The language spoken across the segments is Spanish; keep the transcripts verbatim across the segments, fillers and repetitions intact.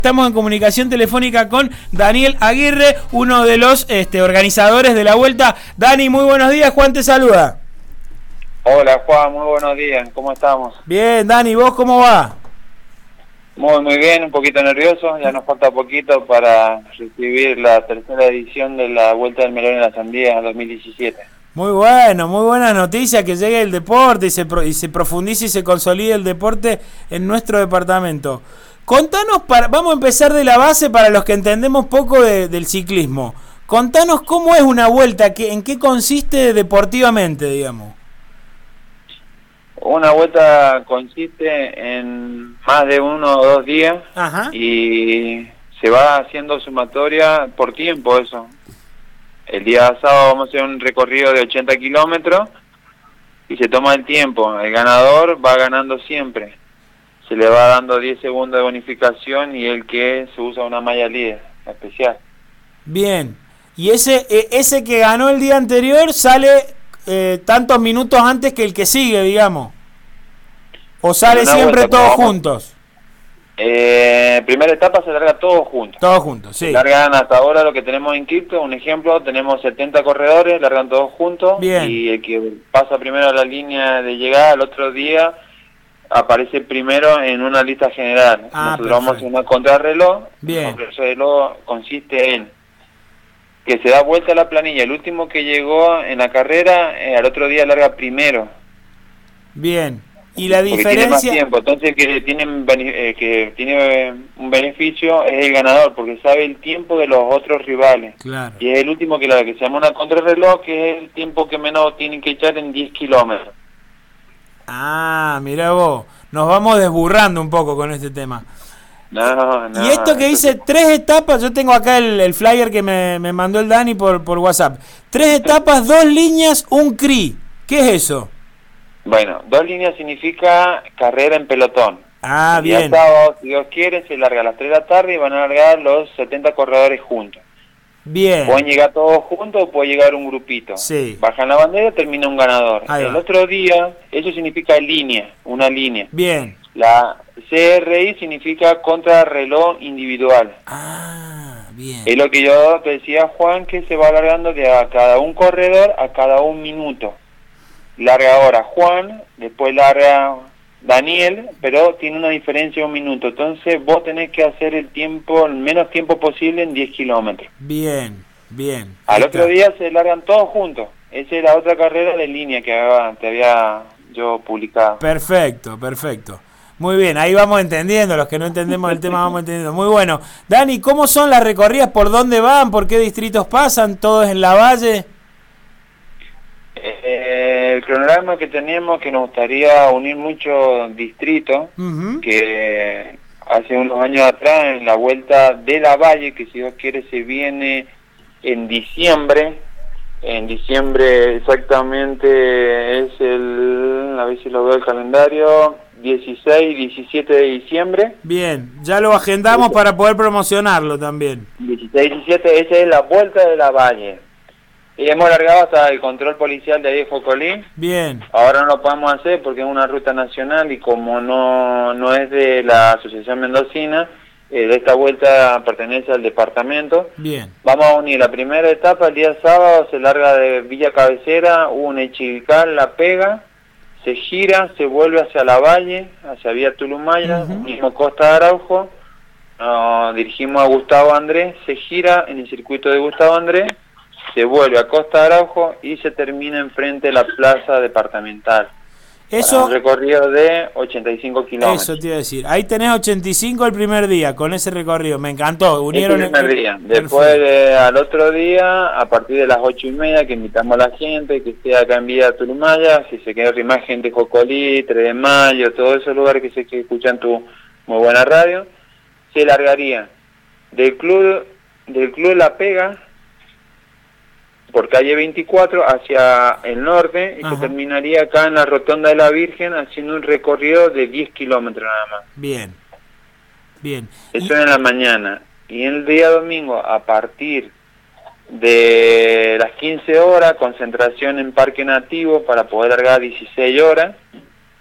Estamos en comunicación telefónica con Daniel Aguirre, uno de los este, organizadores de la vuelta. Dani, muy buenos días, Juan te saluda. Hola Juan, muy buenos días, ¿cómo estamos? Bien, Dani, ¿vos cómo va? Muy, muy bien, un poquito nervioso, ya nos falta poquito para recibir la tercera edición de la Vuelta del Melón y la Sandía dos mil diecisiete. Muy bueno, muy buena noticia que llegue el deporte y se, pro, y se profundice y se consolide el deporte en nuestro departamento. Contanos, para, vamos a empezar de la base para los que entendemos poco de, del ciclismo. Contanos cómo es una vuelta, que, en qué consiste deportivamente, digamos. Una vuelta consiste en más de uno o dos días. Ajá. Y se va haciendo sumatoria por tiempo eso. El día sábado vamos a hacer un recorrido de ochenta kilómetros y se toma el tiempo. El ganador va ganando siempre. Se le va dando diez segundos de bonificación y el que se usa una malla líder especial. Bien. Y ese ese que ganó el día anterior sale eh, tantos minutos antes que el que sigue, digamos. ¿O sale siempre vuelta, todos juntos? Eh, primera etapa se larga todos juntos. Todos juntos, sí. Se largan hasta ahora lo que tenemos inscrito. Un ejemplo, tenemos setenta corredores, largan todos juntos. Bien. Y el que pasa primero a la línea de llegada al otro día aparece primero en una lista general. Ah, Nosotros vamos a hacer una contrarreloj. Bien. El contrarreloj consiste en que se da vuelta a la planilla. El último que llegó en la carrera, eh, al otro día larga primero. Bien. Y la Porque diferencia... tiene más tiempo. Entonces que tiene, eh, que tiene un beneficio es el ganador, porque sabe el tiempo de los otros rivales. Claro. Y es el último que, la, que se llama una contrarreloj, que es el tiempo que menos tienen que echar en diez kilómetros. Ah, mirá vos, nos vamos desburrando un poco con este tema. No, no. Y esto que dice tres etapas, yo tengo acá el, el flyer que me, me mandó el Dani por, por WhatsApp. Tres etapas, dos líneas, un C R I. ¿Qué es eso? Bueno, dos líneas significa carrera en pelotón. Ah, el día bien. sábado, si Dios quiere, se larga a las tres de la tarde y van a largar los setenta corredores juntos. Bien. Pueden llegar todos juntos o puede llegar un grupito. Sí. Bajan la bandera, termina un ganador. Ahí el va. otro día, eso significa línea, una línea. Bien. La C R I significa contrarreloj individual. Ah, bien. Es lo que yo te decía, Juan, que se va alargando de a cada un corredor a cada un minuto. Larga ahora Juan, después larga Daniel, pero tiene una diferencia de un minuto. Entonces vos tenés que hacer el tiempo, el menos tiempo posible en diez kilómetros. Bien, bien. Al otro día se largan todos juntos. Esa es la otra carrera de línea que había, te había yo publicado. Perfecto, perfecto. Muy bien, ahí vamos entendiendo, los que no entendemos el tema vamos entendiendo. Muy bueno. Dani, ¿cómo son las recorridas? ¿Por dónde van? ¿Por qué distritos pasan? ¿Todos en la Valle? Eh, el cronograma que tenemos, que nos gustaría unir muchos distritos, uh-huh. que hace unos años atrás en la Vuelta de la Valle, que si Dios quiere se viene en diciembre, en diciembre exactamente es el, a ver si lo veo el calendario, dieciséis, diecisiete de diciembre. Bien, ya lo agendamos ese, para poder promocionarlo también. dieciséis, diecisiete, esa es la Vuelta de la Valle. Y hemos alargado hasta el control policial de ahí de Jocolí. Bien. Ahora no lo podemos hacer porque es una ruta nacional y como no no es de la Asociación Mendocina, eh, esta vuelta pertenece al departamento. Bien. Vamos a unir la primera etapa, el día sábado se larga de Villa Cabecera, Unechical, La Pega, se gira, se vuelve hacia la Valle, hacia Vía Tulumaya, uh-huh. mismo Costa de Araujo, nos dirigimos a Gustavo Andrés, se gira en el circuito de Gustavo Andrés, se vuelve a Costa de Araujo y se termina enfrente de la plaza departamental. Eso, un recorrido de ochenta y cinco kilómetros. Eso te iba a decir. Ahí tenés ochenta y cinco el primer día con ese recorrido. Me encantó. Unieron el primer día. Después de, al otro día, a partir de las ocho y media, que invitamos a la gente que esté acá en Villa Tulumaya, si se quiere imagen de Jocolí, tres de mayo, todos esos lugares que se que escuchan tu muy buena radio, se largaría del club, del club La Pega, por calle veinticuatro hacia el norte y Ajá. se terminaría acá en la Rotonda de la Virgen haciendo un recorrido de diez kilómetros nada más. Bien, bien. Eso y... en la mañana. Y el día domingo, a partir de las quince horas, concentración en Parque Nativo para poder largar dieciséis horas.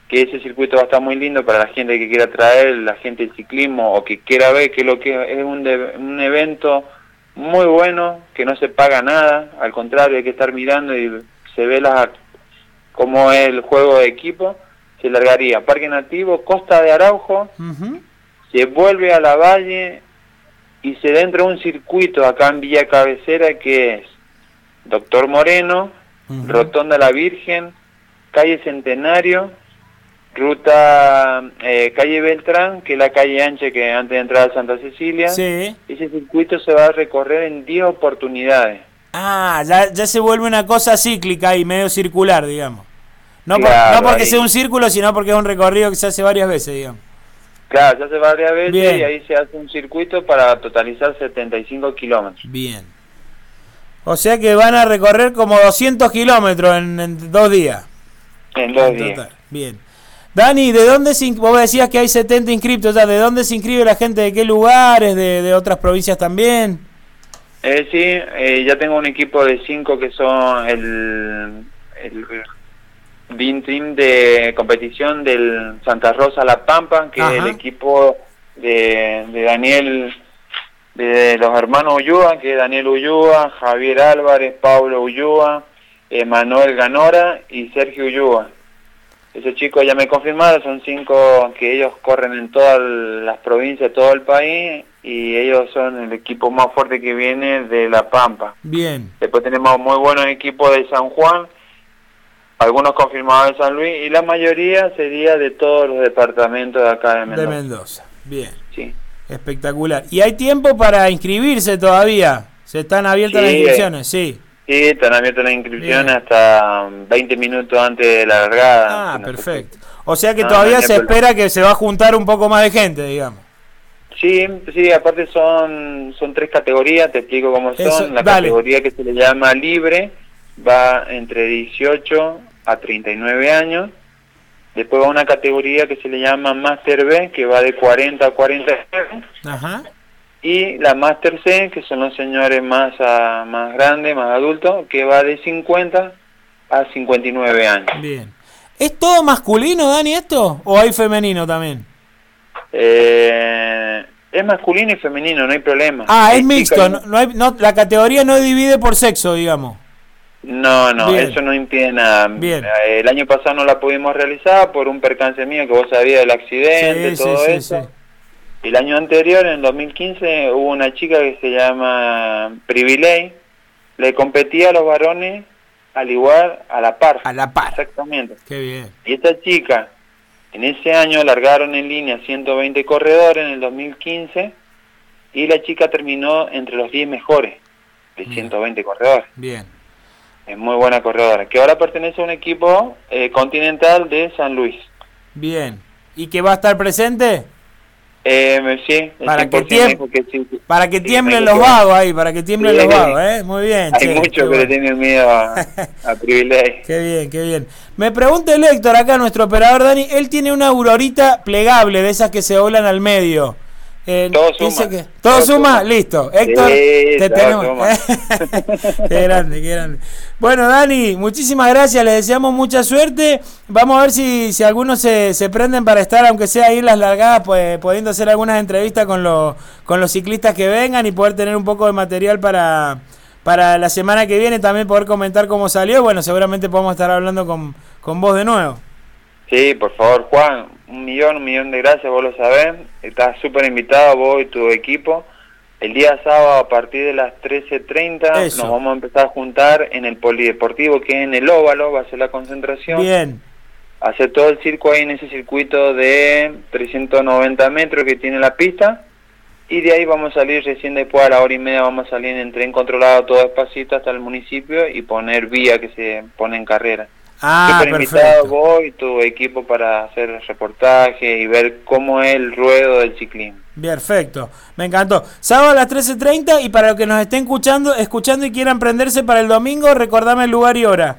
que ese circuito va a estar muy lindo para la gente que quiera traer, la gente del ciclismo o que quiera ver que lo que es un, de, un evento muy bueno, que no se paga nada, al contrario, hay que estar mirando y se ve la, cómo es el juego de equipo. Se largaría Parque Nativo, Costa de Araujo, uh-huh. se vuelve a la Valle y se entra un circuito acá en Villa Cabecera que es Doctor Moreno, uh-huh. Rotonda La Virgen, Calle Centenario, ruta eh, Calle Beltrán, que es la calle ancha que antes de entrar a Santa Cecilia. Sí. Ese circuito se va a recorrer en diez oportunidades. Ah, ya, ya se vuelve una cosa cíclica y medio circular, digamos. No, claro, por, no porque ahí. sea un círculo, sino porque es un recorrido que se hace varias veces, digamos. Claro, se hace varias veces. Bien. Y ahí se hace un circuito para totalizar setenta y cinco kilómetros. Bien. O sea que van a recorrer como doscientos kilómetros en, en dos días. En dos en días. Total. Bien. Dani, ¿de dónde se, vos decías que hay setenta inscriptos ya? ¿De dónde se inscribe la gente? ¿De qué lugares? ¿De, de otras provincias también? Eh, sí, eh, ya tengo un equipo de cinco que son el... el Beam Team de competición del Santa Rosa La Pampa, que Ajá. es el equipo de, de Daniel, de los hermanos Ullúa, que es Daniel Ullúa, Javier Álvarez, Pablo Ullúa, eh, Manuel Ganora y Sergio Ullúa. Esos chicos ya me confirmaron, son cinco que ellos corren en todas las provincias, todo el país, y ellos son el equipo más fuerte que viene de La Pampa. Bien. Después tenemos muy buenos equipos de San Juan, algunos confirmados de San Luis, y la mayoría sería de todos los departamentos de acá de Mendoza. De Mendoza, bien. Sí. Espectacular. ¿Y hay tiempo para inscribirse todavía? ¿Se están abiertas sí, las inscripciones? Sí. Sí, están abiertas las inscripciones hasta veinte minutos antes de la largada. Ah, si no perfecto. O sea que no, todavía no se problema. Espera que se va a juntar un poco más de gente, digamos. Sí, sí, aparte son son tres categorías, te explico cómo son. Eso, la dale. Categoría que se le llama libre va entre dieciocho a treinta y nueve años. Después va una categoría que se le llama Master B, que va de cuarenta a cuarenta y nueve. Ajá. Y la Master C, que son los señores más a, más grandes, más adultos, que va de cincuenta a cincuenta y nueve años. Bien. ¿Es todo masculino, Dani, esto? ¿O hay femenino también? Eh, es masculino y femenino, no hay problema. Ah, hay es mixto. No, no hay, no, la categoría no divide por sexo, digamos. No, no, Bien. Eso no impide nada. Bien. El año pasado no la pudimos realizar por un percance mío que vos sabías del accidente, sí, todo sí, eso. Sí, sí. El año anterior, en el dos mil quince, hubo una chica que se llama Privilei, le competía a los varones al igual, a la par. A la par. Exactamente. Qué bien. Y esta chica, en ese año largaron en línea ciento veinte corredores en el dos mil quince, y la chica terminó entre los diez mejores de bien. ciento veinte corredores. Bien. Es muy buena corredora, que ahora pertenece a un equipo eh, continental de San Luis. Bien. ¿Y que va a estar presente? Eh, sí, para que, tiemb que sí, para que sí, tiemblen los vagos ahí, para que tiemblen sí, los vagos, ¿eh? Muy bien. Hay muchos que bueno. le tienen miedo a, a Privilei. Qué bien, qué bien. Me pregunta el Héctor acá, nuestro operador Dani, él tiene una aurorita plegable, de esas que se doblan al medio. Eh, todo suma. Que, ¿Todo, todo suma? suma? Listo. Héctor, sí, te tenemos. Qué grande, qué grande. Bueno, Dani, muchísimas gracias, les deseamos mucha suerte. Vamos a ver si, si algunos se, se prenden para estar, aunque sea ahí en las largadas, pues pudiendo hacer algunas entrevistas con, lo, con los ciclistas que vengan y poder tener un poco de material para, para la semana que viene, también poder comentar cómo salió. Bueno, seguramente podemos estar hablando con, con vos de nuevo. Sí, por favor, Juan, un millón, un millón de gracias, vos lo sabés. Estás súper invitado, vos y tu equipo. El día sábado, a partir de las trece treinta, nos vamos a empezar a juntar en el polideportivo, que es en el óvalo, va a ser la concentración. Bien. Hacer todo el circo ahí en ese circuito de trescientos noventa metros que tiene la pista. Y de ahí vamos a salir recién después, a la hora y media, vamos a salir en tren controlado todo despacito hasta el municipio y poner vía que se pone en carrera. Ah, Súper invitado vos y tu equipo para hacer el reportaje y ver cómo es el ruedo del ciclismo. Perfecto, me encantó. Sábado a las trece treinta, y para los que nos estén escuchando, escuchando y quieran prenderse para el domingo, recordame el lugar y hora.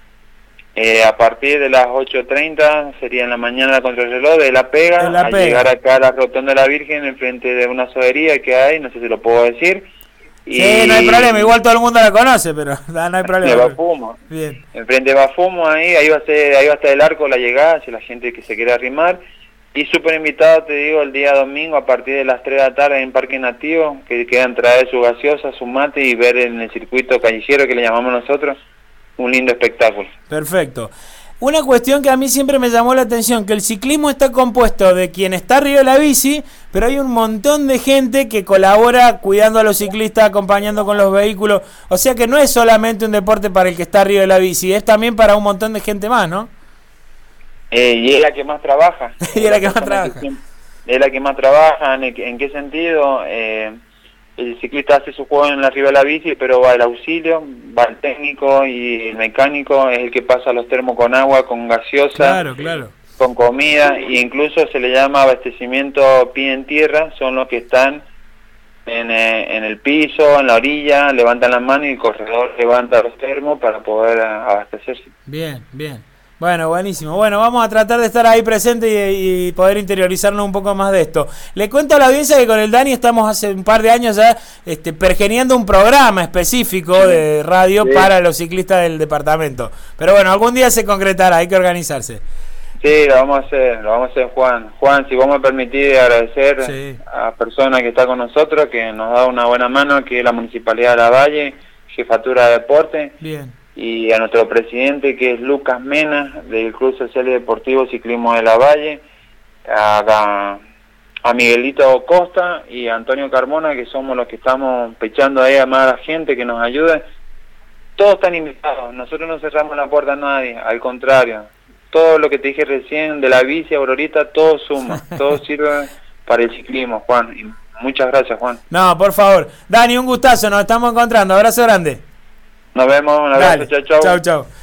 Eh, a partir de las ocho treinta, sería en la mañana contra el reloj de La Pega, de la a Pega. llegar acá a la Rotonda de la Virgen, enfrente de una sodería que hay, no sé si lo puedo decir. Y sí, no hay problema, igual todo el mundo la conoce, pero no hay problema. De Bafumo. Bien. Enfrente de Bafumo, ahí, ahí va a ser, ahí va a estar el arco, la llegada, si la gente que se quiere arrimar. Y súper invitado, te digo, el día domingo a partir de las tres de la tarde en Parque Nativo, que quieran traer su gaseosa, su mate y ver en el circuito callejero que le llamamos nosotros, un lindo espectáculo. Perfecto. Una cuestión que a mí siempre me llamó la atención, que el ciclismo está compuesto de quien está arriba de la bici, pero hay un montón de gente que colabora cuidando a los ciclistas, acompañando con los vehículos, o sea que no es solamente un deporte para el que está arriba de la bici, es también para un montón de gente más, ¿no? Eh, y es la que más trabaja. y es la que más trabaja. Es la que más trabaja, ¿en, en qué sentido? Eh, el ciclista hace su juego en la arriba de la bici, pero va el auxilio, va el técnico y el mecánico es el que pasa los termos con agua, con gaseosa, claro, claro. con comida, e incluso se le llama abastecimiento pie en tierra, son los que están en, eh, en el piso, en la orilla, levantan las manos y el corredor levanta los termos para poder abastecerse. Bien, bien. Bueno, buenísimo. Bueno, vamos a tratar de estar ahí presente y, y poder interiorizarnos un poco más de esto. Le cuento a la audiencia que con el Dani estamos hace un par de años ya este, pergeniando un programa específico de radio sí. para los ciclistas del departamento. Pero bueno, algún día se concretará, hay que organizarse. Sí, lo vamos a hacer, lo vamos a hacer, Juan. Juan, si vos me permitís agradecer sí. a la persona que está con nosotros, que nos da una buena mano, que es la Municipalidad de La Valle, Jefatura de Deporte. Bien. Y a nuestro presidente, que es Lucas Mena, del Club Social y Deportivo Ciclismo de La Valle, a, a Miguelito Costa y a Antonio Carmona, que somos los que estamos pechando ahí a más a la gente que nos ayude. Todos están invitados, nosotros no cerramos la puerta a nadie, al contrario. Todo lo que te dije recién, de la bici a Aurorita, todo suma, todo sirve para el ciclismo, Juan. Y muchas gracias, Juan. No, por favor. Dani, un gustazo, nos estamos encontrando. Abrazo grande. Nos vemos, un abrazo, chao, chao. Chao, chao.